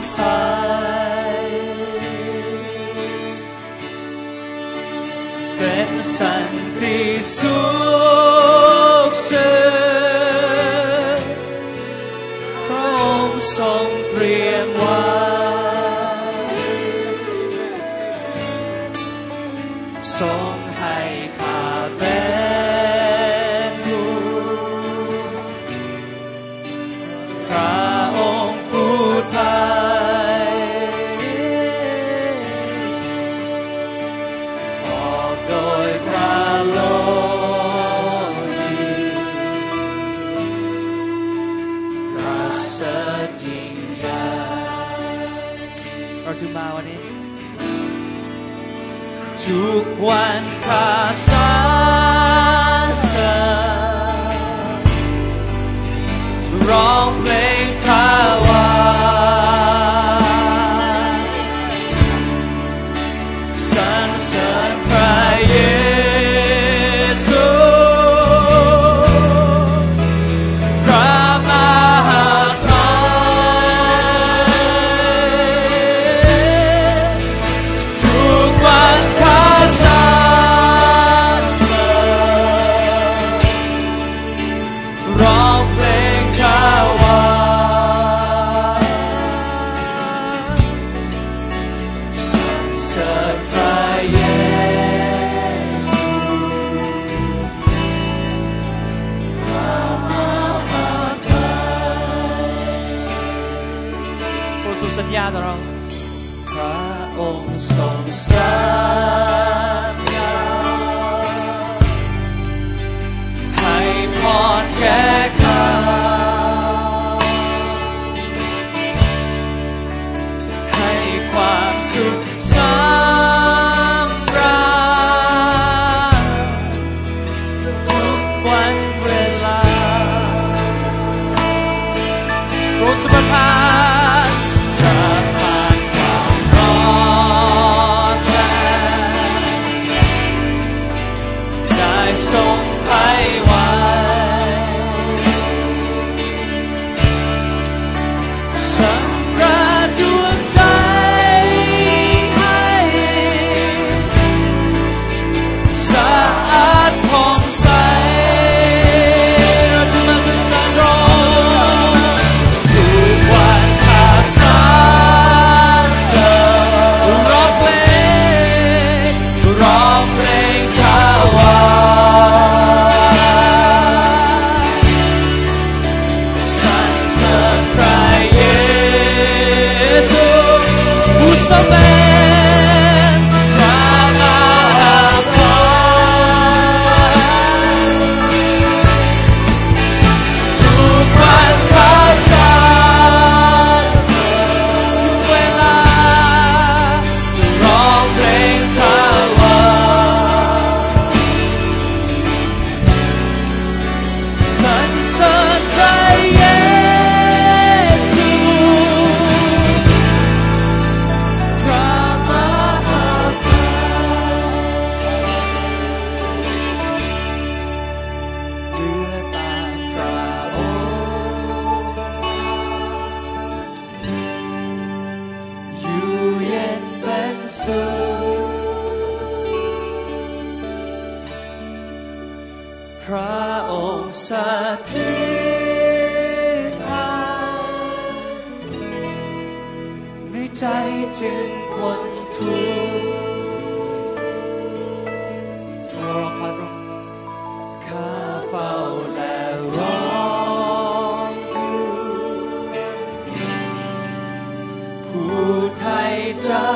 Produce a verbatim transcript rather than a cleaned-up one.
ใสเป็นสันติสุขสื่อพระองค์ทรงเตรียมไว้ทรงให้ข้าเป็นผู้พระองค์ผู้ไทยออกโดยพระโลหิตประเสริฐยิ่งใหญ่เราจึงมาวันนี้ทุกวันข้าสรรเสริญร้องเพลงถวายสรรเสริญพระเยซูพระมหาไทยทุกวันข้าสรรเสริญร้องเพลงถวายสรรเสริญพระเยซูพระมหาไทยพระทรงสัญญาต่อเราพระองค์ทรงสัญญาให้พรแก่ข้าให้ความสุขสำราญทุกวันเวลาโปรดทรงประทานประทานความร้อนแรงได้ทรงไถ่ไว้สำราญดวงใจให้สะอาดผ่องใสเราจะมาสรรเสริญร้องทุกวันข้าสรรเสริญร้องเพลงร้องเพลงถวายสรรเสริญพระเยซูผู้ทรงเป็นพระมหาไทยทุกวันข้าสรรเสริญทุกเวลาจะร้องเพลงถวายสรรเสริญพระเยซูพระมหาไทยเลือตามพระองค์อยู่เย็นเป็นสุขพระองค์สถิตภัยในใจจึงพ้นทุกข์เราร้องครับร้องข้าเฝ้าและร้องอยู่ผู้ไทยเจ้า